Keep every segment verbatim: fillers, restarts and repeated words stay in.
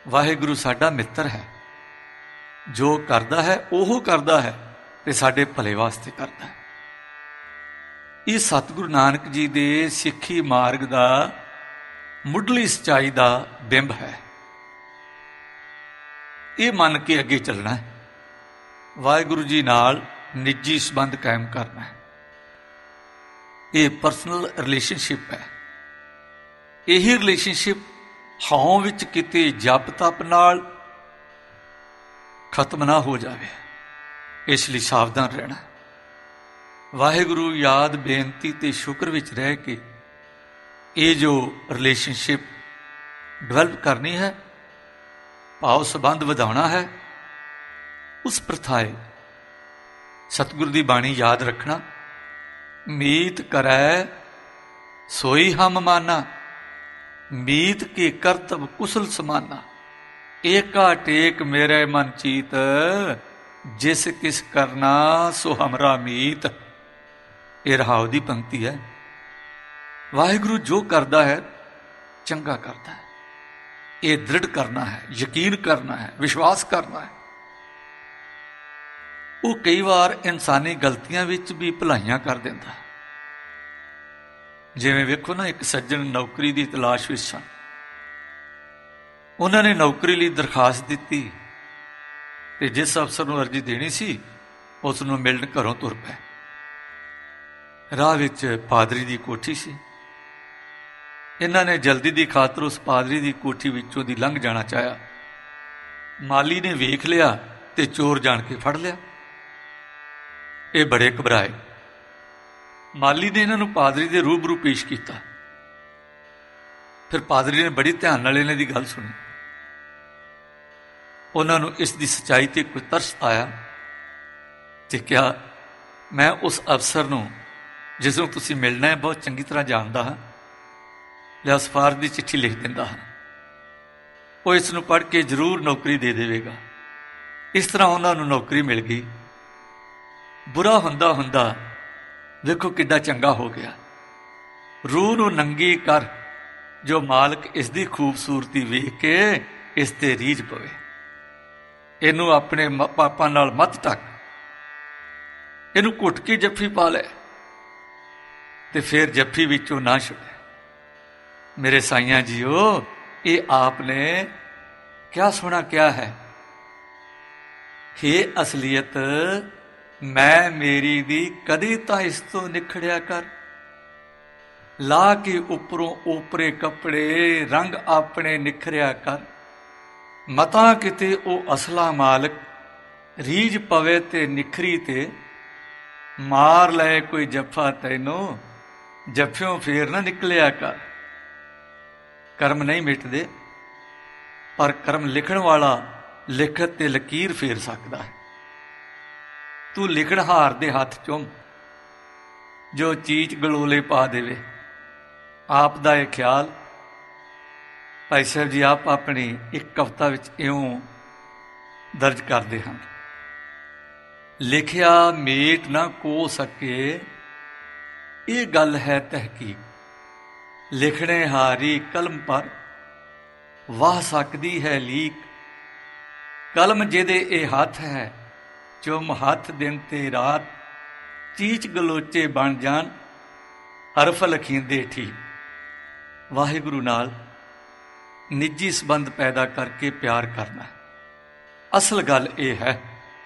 ਵਾਹਿਗੁਰੂ ਸਾਡਾ ਮਿੱਤਰ ਹੈ, ਜੋ ਕਰਦਾ ਹੈ ਉਹ ਕਰਦਾ ਹੈ ਤੇ ਸਾਡੇ ਭਲੇ ਵਾਸਤੇ ਕਰਦਾ ਹੈ। ਇਹ ਸਤਿਗੁਰੂ ਨਾਨਕ ਜੀ ਦੇ ਸਿੱਖੀ ਮਾਰਗ ਦਾ ਮੁੱਢਲੀ ਸੱਚਾਈ ਦਾ ਬਿੰਬ ਹੈ। ਇਹ ਮੰਨ ਕੇ ਅੱਗੇ ਚੱਲਣਾ ਹੈ, ਵਾਹਿਗੁਰੂ ਜੀ ਨਾਲ ਨਿੱਜੀ ਸੰਬੰਧ ਕਾਇਮ ਕਰਨਾ ਹੈ। ਇਹ ਪਰਸਨਲ ਰਿਲੇਸ਼ਨਸ਼ਿਪ ਹੈ। ਇਹੀ ਰਿਲੇਸ਼ਨਸ਼ਿਪ ਹਉ ਵਿੱਚ ਕਿਤੇ ਜਪ ਤਪ ਨਾਲ ਖਤਮ ਨਾ ਹੋ ਜਾਵੇ, ਇਸ ਲਈ ਸਾਵਧਾਨ ਰਹਿਣਾ। ਵਾਹਿਗੁਰੂ ਯਾਦ ਬੇਨਤੀ ਤੇ ਸ਼ੁਕਰ ਵਿੱਚ ਰਹਿ ਕੇ ਇਹ ਜੋ ਰਿਲੇਸ਼ਨਸ਼ਿਪ ਡਿਵੈਲਪ ਕਰਨੀ ਹੈ, ਭਾਵ ਸੰਬੰਧ ਵਧਾਉਣਾ ਹੈ, ਉਸ ਪ੍ਰਥਾਏ ਸਤਿਗੁਰੂ ਦੀ ਬਾਣੀ ਯਾਦ ਰੱਖਣਾ। ਮੀਤ ਕਰੈ ਸੋਈ ਹਮ ਮਾਨਾ, ਮੀਤ ਕੇ ਕਰਤਵ ਕੁਸਲ ਸਮਾਨਾ। ਏਕਾ ਟੇਕ ਮੇਰੇ ਮਨ ਚੀਤ, ਜਿਸ ਕਿਸ ਕਰਨਾ ਸੋ ਹਮਰਾ ਮੀਤ। ਇਹ ਰਹਾਉ ਦੀ ਪੰਕਤੀ ਹੈ। ਵਾਹਿਗੁਰੂ ਜੋ ਕਰਦਾ ਹੈ ਚੰਗਾ ਕਰਦਾ ਹੈ, ਇਹ ਦ੍ਰਿੜ ਕਰਨਾ ਹੈ, ਯਕੀਨ ਕਰਨਾ ਹੈ, ਵਿਸ਼ਵਾਸ ਕਰਨਾ ਹੈ। ਉਹ ਕਈ ਵਾਰ ਇਨਸਾਨੀ ਗਲਤੀਆਂ ਵਿੱਚ ਵੀ ਭਲਾਈਆਂ ਕਰ ਦਿੰਦਾ। ਜਿਵੇਂ ਵੇਖੋ ਨਾ, ਇੱਕ ਸੱਜਣ ਨੌਕਰੀ ਦੀ ਤਲਾਸ਼ ਵਿੱਚ ਸਨ। ਉਹਨਾਂ ਨੇ ਨੌਕਰੀ ਲਈ ਦਰਖਾਸਤ ਦਿੱਤੀ ਤੇ ਜਿਸ ਅਫਸਰ ਨੂੰ ਅਰਜ਼ੀ ਦੇਣੀ ਸੀ ਉਸ ਨੂੰ ਮਿਲਣ ਘਰੋਂ ਤੁਰ ਪਏ। ਰਾਹ ਵਿੱਚ ਪਾਦਰੀ ਦੀ ਕੋਠੀ ਸੀ। ਇਹਨਾਂ ਨੇ ਜਲਦੀ ਦੀ ਖਾਤਰ ਉਸ ਪਾਦਰੀ ਦੀ ਕੋਠੀ ਵਿੱਚੋਂ ਦੀ ਲੰਘ ਜਾਣਾ ਚਾਹਿਆ। ਮਾਲੀ ਨੇ ਵੇਖ ਲਿਆ ਤੇ ਚੋਰ ਜਾਣ ਕੇ ਫੜ ਲਿਆ। ਇਹ ਬੜੇ ਘਬਰਾਏ। ਮਾਲੀ ਨੇ ਇਹਨਾਂ ਨੂੰ ਪਾਦਰੀ ਦੇ ਰੂਬਰੂ ਪੇਸ਼ ਕੀਤਾ। ਫਿਰ ਪਾਦਰੀ ਨੇ ਬੜੀ ਧਿਆਨ ਨਾਲ ਇਹਨਾਂ ਦੀ ਗੱਲ ਸੁਣੀ। ਉਹਨਾਂ ਨੂੰ ਇਸ ਦੀ ਸੱਚਾਈ ਤੇ ਕੋਈ ਤਰਸ ਆਇਆ ਤੇ ਕਿਹਾ, ਮੈਂ ਉਸ ਅਫਸਰ ਨੂੰ ਜਿਸ ਨੂੰ ਤੁਸੀਂ ਮਿਲਣਾ ਹੈ ਬਹੁਤ ਚੰਗੀ ਤਰ੍ਹਾਂ ਜਾਣਦਾ ਹਾਂ, ਲਿਆ ਸਿਫਾਰਸ਼ ਦੀ ਚਿੱਠੀ ਲਿਖ ਦਿੰਦਾ ਹਾਂ। ਉਹ ਇਸ ਨੂੰ ਪੜ੍ਹ ਕੇ ਜ਼ਰੂਰ ਨੌਕਰੀ ਦੇ ਦੇਵੇਗਾ। ਇਸ ਤਰ੍ਹਾਂ ਉਹਨਾਂ ਨੂੰ ਨੌਕਰੀ ਮਿਲ ਗਈ। ਬੁਰਾ ਹੁੰਦਾ ਹੁੰਦਾ ਦੇਖੋ ਕਿੱਡਾ ਚੰਗਾ ਹੋ ਗਿਆ। ਰੂਹ ਨੂੰ ਨੰਗੀ ਕਰ, ਜੋ ਮਾਲਕ ਇਸ ਦੀ ਖੂਬਸੂਰਤੀ ਵੇਖ ਕੇ ਇਸ ਤੇ ਰੀਝ ਪਵੇ। ਇਹਨੂੰ ਆਪਣੇ ਪਾਪਾਂ ਨਾਲ ਮੱਤ ਢੱਕ, ਇਹਨੂੰ ਘੁੱਟ ਕੇ ਜੱਫੀ ਪਾ ਲੈ ਤੇ ਫਿਰ ਜੱਫੀ ਵਿੱਚੋਂ ਨਾ ਛੁੱਟੇ। ਮੇਰੇ ਸਾਈਆਂ ਜੀਓ, ਇਹ ਆਪ ਨੇ ਕਿਆ ਸੋਹਣਾ ਕਿਹਾ ਹੈ, ਹੇ ਅਸਲੀਅਤ ਮੈਂ ਮੇਰੀ ਦੀ ਕਦੇ ਤਾਂ ਇਸ ਤੋਂ ਨਿਖੜਿਆ ਕਰ। ਲਾ ਕੇ ਉੱਪਰੋਂ ਓਪਰੇ ਕੱਪੜੇ ਰੰਗ ਆਪਣੇ ਨਿਖਰਿਆ ਕਰ। ਮਤਾ ਕਿਤੇ ਉਹ ਅਸਲਾ ਮਾਲਕ ਰੀਝ ਪਵੇ ਤੇ ਨਿਖਰੀ ਤੇ ਮਾਰ ਲੈ ਕੋਈ ਜੱਫਾ ਤੈਨੂੰ, ਜੱਫਿਓਂ ਫੇਰ ਨਾ ਨਿਕਲਿਆ ਕਰ। ਕਰਮ ਨਹੀਂ ਮਿਟਦੇ, ਪਰ ਕਰਮ ਲਿਖਣ ਵਾਲਾ ਲਿਖਤ ਤੇ ਲਕੀਰ ਫੇਰ ਸਕਦਾ ਹੈ। ਤੂੰ ਲਿਖਣਹਾਰ ਦੇ ਹੱਥ ਚੁੰਮ, ਜੋ ਚੀਚ ਗਲੋਲੇ ਪਾ ਦੇਵੇ। ਆਪ ਦਾ ਇਹ ਖਿਆਲ ਭਾਈ ਸਾਹਿਬ ਜੀ ਆਪ ਆਪਣੀ ਇੱਕ ਕਵਿਤਾ ਵਿੱਚ ਇਉਂ ਦਰਜ ਕਰਦੇ ਹਨ। ਲਿਖਿਆ ਮੇਟ ਨਾ ਕੋ ਸਕੇ, ਇਹ ਗੱਲ ਹੈ ਤਹਿਕੀਕ। ਲਿਖਣੇ ਹਾਰੀ ਕਲਮ ਪਰ ਵਾਹ ਸਕਦੀ ਹੈ ਲੀਕ। ਕਲਮ ਜਿਹਦੇ ਇਹ ਹੱਥ ਹੈ, ਚੁੰਮ ਹੱਥ ਦਿਨ ਤੇ ਰਾਤ। ਚੀਚ ਗਲੋਚੇ ਬਣ ਜਾਣ, ਹਰਫ ਲਖੀਂਦੇ ਠੀਕ। ਵਾਹਿਗੁਰੂ ਨਾਲ ਨਿੱਜੀ ਸੰਬੰਧ ਪੈਦਾ ਕਰਕੇ ਪਿਆਰ ਕਰਨਾ। ਅਸਲ ਗੱਲ ਇਹ ਹੈ,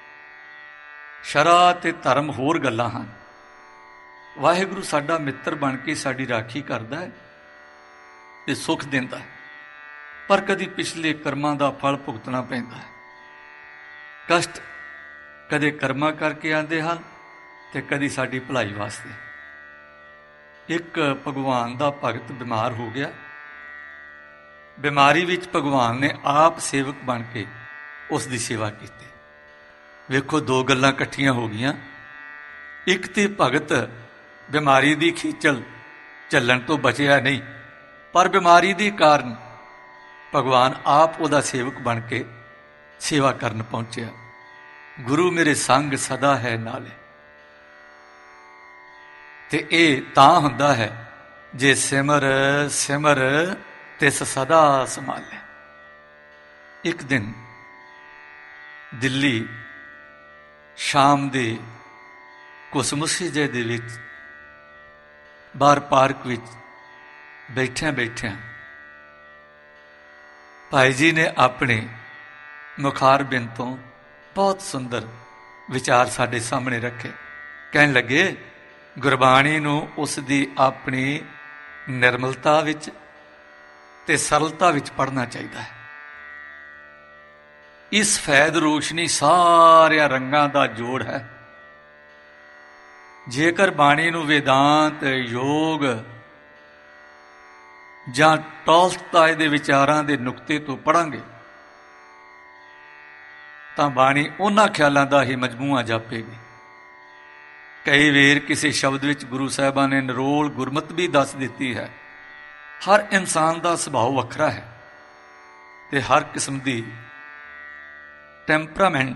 ਸ਼ਰਅ ਤੇ ਧਰਮ ਹੋਰ ਗੱਲਾਂ ਹਨ। ਵਾਹਿਗੁਰੂ ਸਾਡਾ ਮਿੱਤਰ ਬਣ ਕੇ ਸਾਡੀ ਰਾਖੀ ਕਰਦਾ ਹੈ ਤੇ ਸੁੱਖ ਦਿੰਦਾ ਹੈ, ਪਰ ਕਦੀ ਪਿਛਲੇ ਕਰਮਾਂ ਦਾ ਫਲ ਭੁਗਤਣਾ ਪੈਂਦਾ ਹੈ। ਕਸ਼ਟ ਕਦੇ ਕਰਮਾਂ ਕਰਕੇ ਆਉਂਦੇ ਹਨ ਤੇ ਕਦੀ ਸਾਡੀ ਭਲਾਈ ਵਾਸਤੇ। ਇੱਕ ਭਗਵਾਨ ਦਾ ਭਗਤ ਬਿਮਾਰ ਹੋ ਗਿਆ। ਬਿਮਾਰੀ ਵਿੱਚ ਭਗਵਾਨ ਨੇ ਆਪ ਸੇਵਕ ਬਣ ਕੇ ਉਸ ਦੀ ਸੇਵਾ ਕੀਤੀ। ਵੇਖੋ, ਦੋ ਗੱਲਾਂ ਇਕੱਠੀਆਂ ਹੋ ਗਈਆਂ। ਇੱਕ ਤੇ ਭਗਤ ਬਿਮਾਰੀ ਦੀ ਖੇਚਲ ਝੱਲਣ ਤੋਂ ਬਚਿਆ ਨਹੀਂ, ਪਰ ਬਿਮਾਰੀ ਦੇ ਕਾਰਨ ਭਗਵਾਨ ਆਪ ਉਹਦਾ ਸੇਵਕ ਬਣ ਕੇ ਸੇਵਾ ਕਰਨ ਪਹੁੰਚਿਆ। ਗੁਰੂ ਮੇਰੇ ਸੰਗ ਸਦਾ ਹੈ ਨਾਲੇ। ਤੇ ਇਹ ਤਾਂ ਹੁੰਦਾ ਹੈ ਜੇ ਸਿਮਰ ਸਿਮਰ ਤਿਸ ਸਦਾ ਸੰਭਾਲੇ। ਇੱਕ ਦਿਨ ਦਿੱਲੀ ਸ਼ਾਮ ਦੇ ਘੁਸਮੁਸੇ ਜਿਹੇ ਦੇ ਵਿੱਚ ਬਾਹਰ ਪਾਰਕ ਵਿੱਚ ਬੈਠਿਆਂ ਬੈਠਿਆਂ ਭਾਈ ਜੀ ਨੇ ਆਪਣੇ ਮੁਖਾਰਬਿੰਦ ਤੋਂ ਬਹੁਤ ਸੁੰਦਰ ਵਿਚਾਰ ਸਾਡੇ ਸਾਹਮਣੇ ਰੱਖੇ। ਕਹਿਣ ਲੱਗੇ, ਗੁਰਬਾਣੀ ਨੂੰ ਉਸ ਦੀ ਆਪਣੀ ਨਿਰਮਲਤਾ ਵਿੱਚ ਤੇ ਸਰਲਤਾ ਵਿੱਚ ਪੜ੍ਹਨਾ ਚਾਹੀਦਾ ਹੈ। ਇਸ ਫੈਦ ਰੋਸ਼ਨੀ ਸਾਰਿਆਂ ਰੰਗਾਂ ਦਾ ਜੋੜ ਹੈ। ਜੇਕਰ ਬਾਣੀ ਨੂੰ ਵੇਦਾਂਤ, ਯੋਗ ਜਾਂ ਟੋਲਸਟਾਏ ਦੇ ਵਿਚਾਰਾਂ ਦੇ ਨੁਕਤੇ ਤੋਂ ਪੜ੍ਹਾਂਗੇ ਤਾਂ ਬਾਣੀ ਉਹਨਾਂ ਖਿਆਲਾਂ ਦਾ ਹੀ ਮਜਮੂਆ ਜਾਪੇਗੀ। ਕਈ ਵੇਰ ਕਿਸੇ ਸ਼ਬਦ ਵਿੱਚ ਗੁਰੂ ਸਾਹਿਬਾਨ ਨੇ ਨਿਰੋਲ ਗੁਰਮਤਿ ਵੀ ਦੱਸ ਦਿੱਤੀ ਹੈ। ਹਰ ਇਨਸਾਨ ਦਾ ਸੁਭਾਅ ਵੱਖਰਾ ਹੈ ਤੇ ਹਰ ਕਿਸਮ ਦੀ ਟੈਂਪਰਾਮੈਂਟ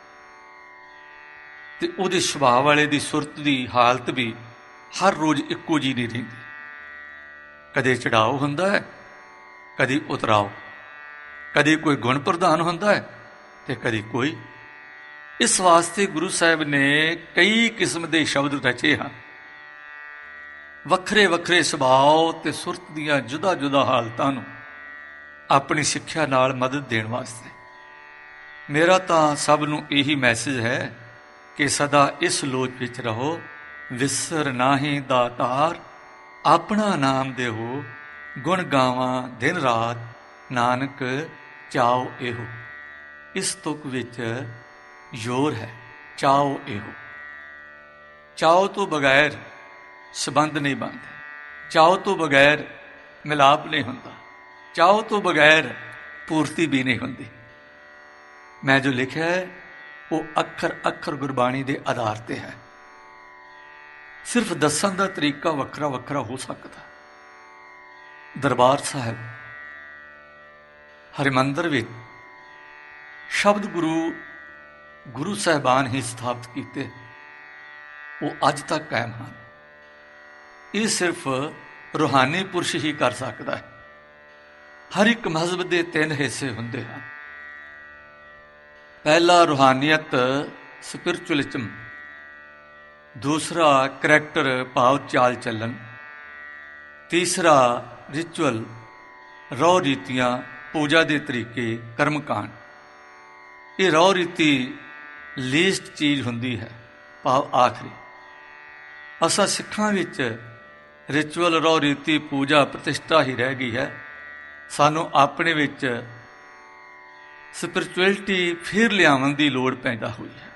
ਤੇ ਉਹਦੇ ਸੁਭਾਅ ਵਾਲੇ ਦੀ ਸੁਰਤ ਦੀ ਹਾਲਤ ਵੀ ਹਰ ਰੋਜ਼ ਇੱਕੋ ਜਿਹੀ ਨਹੀਂ ਰਹਿੰਦੀ। ਕਦੇ ਚੜਾਓ ਹੁੰਦਾ ਹੈ, ਕਦੀ ਉਤਰਾਓ, ਕਦੀ ਕੋਈ ਗੁਣ ਪ੍ਰਧਾਨ ਹੁੰਦਾ ਹੈ ਤੇ ਕਦੀ ਕੋਈ। ਇਸ ਵਾਸਤੇ ਗੁਰੂ ਸਾਹਿਬ ਨੇ ਕਈ ਕਿਸਮ ਦੇ ਸ਼ਬਦ ਰਚੇ ਹਨ, ਵੱਖਰੇ ਵੱਖਰੇ ਸੁਭਾਅ ਤੇ ਸੁਰਤ ਦੀਆਂ ਜੁਦਾ ਜੁਦਾ ਹਾਲਤਾਂ ਨੂੰ ਆਪਣੀ ਸਿੱਖਿਆ ਨਾਲ ਮਦਦ ਦੇਣ ਵਾਸਤੇ। ਮੇਰਾ ਤਾਂ ਸਭ ਨੂੰ ਇਹੀ ਮੈਸੇਜ ਹੈ ਕਿ ਸਦਾ ਇਸ ਲੋਚ ਵਿੱਚ ਰਹੋ, ਵਿਸਰ ਨਾਹੀਂ ਦਾਤਾਰ, ਆਪਣਾ ਨਾਮ ਦੇਹੋ, ਗੁਣ ਗਾਵਾਂ ਦਿਨ ਰਾਤ, ਨਾਨਕ ਚਾਓ ਇਹੋ। ਇਸ ਤੁਕ ਵਿੱਚ ਜ਼ੋਰ ਹੈ, ਚਾਓ ਇਹੋ। ਚਾਓ ਤੋਂ ਬਗੈਰ ਸੰਬੰਧ ਨਹੀਂ ਬਣਦੇ, ਚਾਓ ਤੋਂ ਬਗੈਰ ਮਿਲਾਪ ਨਹੀਂ ਹੁੰਦਾ, ਚਾਓ ਤੋਂ ਬਗੈਰ ਪੂਰਤੀ ਵੀ ਨਹੀਂ ਹੁੰਦੀ। ਮੈਂ ਜੋ ਲਿਖਿਆ ਹੈ ਉਹ ਅੱਖਰ ਅੱਖਰ ਗੁਰਬਾਣੀ ਦੇ ਆਧਾਰ ਤੇ ਹੈ। ਸਿਰਫ ਦੱਸਣ ਦਾ ਤਰੀਕਾ ਵੱਖਰਾ ਵੱਖਰਾ ਹੋ ਸਕਦਾ। ਦਰਬਾਰ ਸਾਹਿਬ ਹਰਿਮੰਦਰ ਵਿੱਚ ਸ਼ਬਦ ਗੁਰੂ ਗੁਰੂ ਸਾਹਿਬਾਨ ਹੀ ਸਥਾਪਿਤ ਕੀਤੇ, ਉਹ ਅੱਜ ਤੱਕ ਕਾਇਮ ਹਨ। ਇਹ ਸਿਰਫ ਰੂਹਾਨੀ ਪੁਰਸ਼ ਹੀ ਕਰ ਸਕਦਾ ਹੈ। ਹਰ ਇੱਕ ਮਜ਼ਹਬ ਦੇ ਤਿੰਨ ਹਿੱਸੇ ਹੁੰਦੇ ਹਨ। ਪਹਿਲਾ ਰੂਹਾਨੀਅਤ, ਸਪਿਰਚੁਅਲਿਜ਼ਮ। ਦੂਸਰਾ ਕਰੈਕਟਰ, ਭਾਵ ਚਾਲ ਚੱਲਣ। ਤੀਸਰਾ ਰਿਚੁਅਲ, ਰਹੁ ਰੀਤੀਆਂ, ਪੂਜਾ ਦੇ ਤਰੀਕੇ, ਕਰਮਕਾਂਡ। ਇਹ ਰਹੁ ਰੀਤੀ ਲੀਸਟ ਚੀਜ਼ ਹੁੰਦੀ ਹੈ, ਭਾਵ ਆਖਰੀ। ਅਸਾਂ ਸਿੱਖਾਂ ਵਿੱਚ ਰਿਚੁਅਲ, ਰਹੁ ਰੀਤੀ, ਪੂਜਾ, ਪ੍ਰਤਿਸ਼ਠਾ ਹੀ ਰਹਿ ਗਈ ਹੈ। ਸਾਨੂੰ ਆਪਣੇ ਵਿੱਚ ਸਪਿਰਚੁਅਲਿਟੀ ਫਿਰ ਲਿਆਉਣ ਦੀ ਲੋੜ ਪੈਦਾ ਹੋਈ ਹੈ।